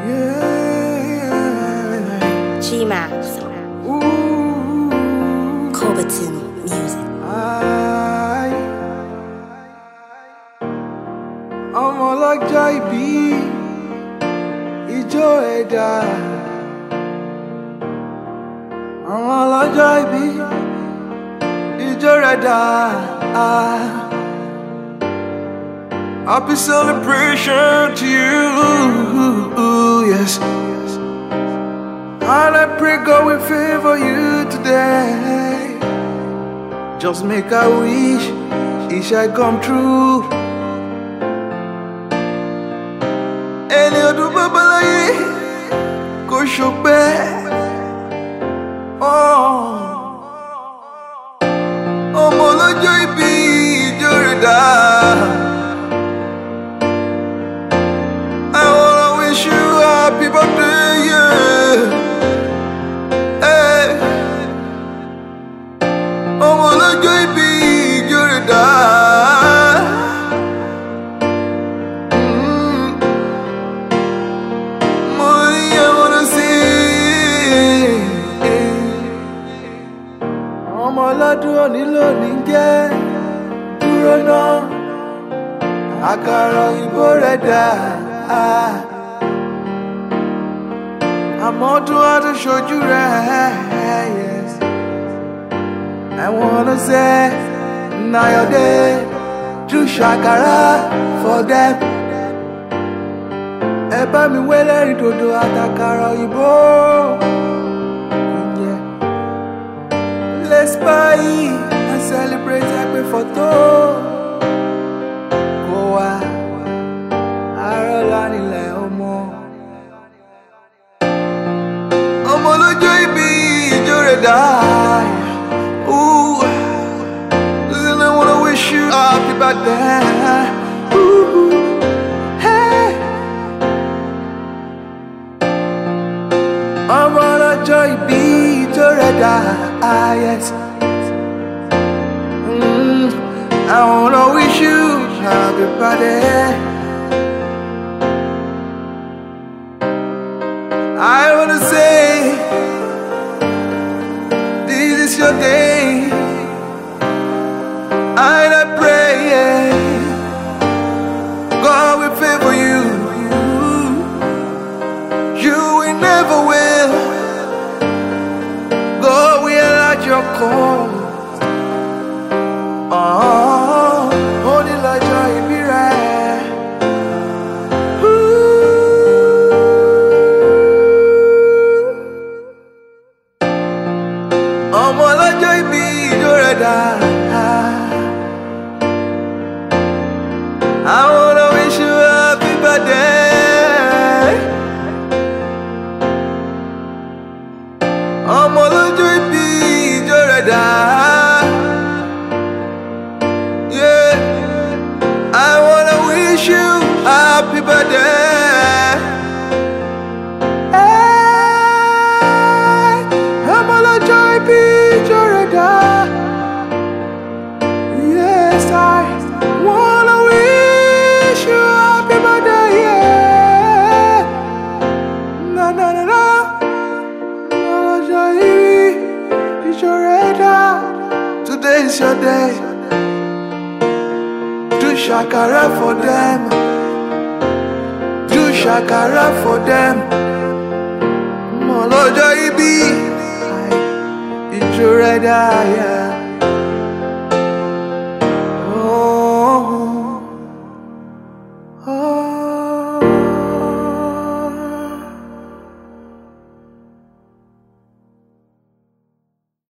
Yeah. G-Max. Coverton Music. Ọmọ ọlọ́jọ́ ìbí ijó ẹ̀dá. Ọmọ ọlọ́jọ́ ìbí ijó ẹ̀dá. Happy celebration to you, yes. And I pray God will favor you today. Just make a wish, it shall come true. Ẹni ọdún bàbá láyé kò ṣọpẹ́. Ọmọ ọlọ́jọ́ ìbí ijó rẹ̀ dá. I wanna wish you happy birthday, yeah. Hey. Ọmọ ọlọ́jọ́ ìbí ijó rẹ̀ dá. Ọmọ ọlọ́dún òní lónìí jẹ́ dúró náà, àkàrà òyìnbó rẹ̀ dà. Àmọ́ ọdún ọdún ṣojú rẹ̀, yes. I wanna say, na your day, do ṣàkàrà for them. Ẹ bá mi wẹ́lẹ́rìí dòdò àtàkàrà òyìnbó. Let's party and celebrate happy photo. Go on, Arolani le ọmọ. Ọmọ ọlọ́jọ́ ìbí ijó rẹ̀ dá. Ooh, listen, I wanna wish you happy birthday. Ooh, hey. Ọmọ ọlọ́jọ́ ìbí ijó rẹ̀ dá. Yes. I wanna wish you happy birthday. I wanna say, this is your day. And I pray, yeah, God will favor you. You will never will. God will at your call. Only like joy be right. Ọmọ ọlọ́jọ́ ìbí ijó rẹ̀ dá. I wanna wish you happy birthday. Ọmọ ọlọ́jọ́ ìbí ijó rẹ̀ dá. I wanna wish you happy birthday. Hey, ọmọ ọlọ́jọ́ ìbí ijó rẹ̀ dá. Yes, I wanna wish you happy birthday, yeah. Na na na na. Ọlọ́jọ́ ìbí ijó rẹ̀ dá. Today is your day. Do shakara for them. Do shakara for them. Ọlọ́jọ́ ìbí ijó rẹ̀ dá, yeah.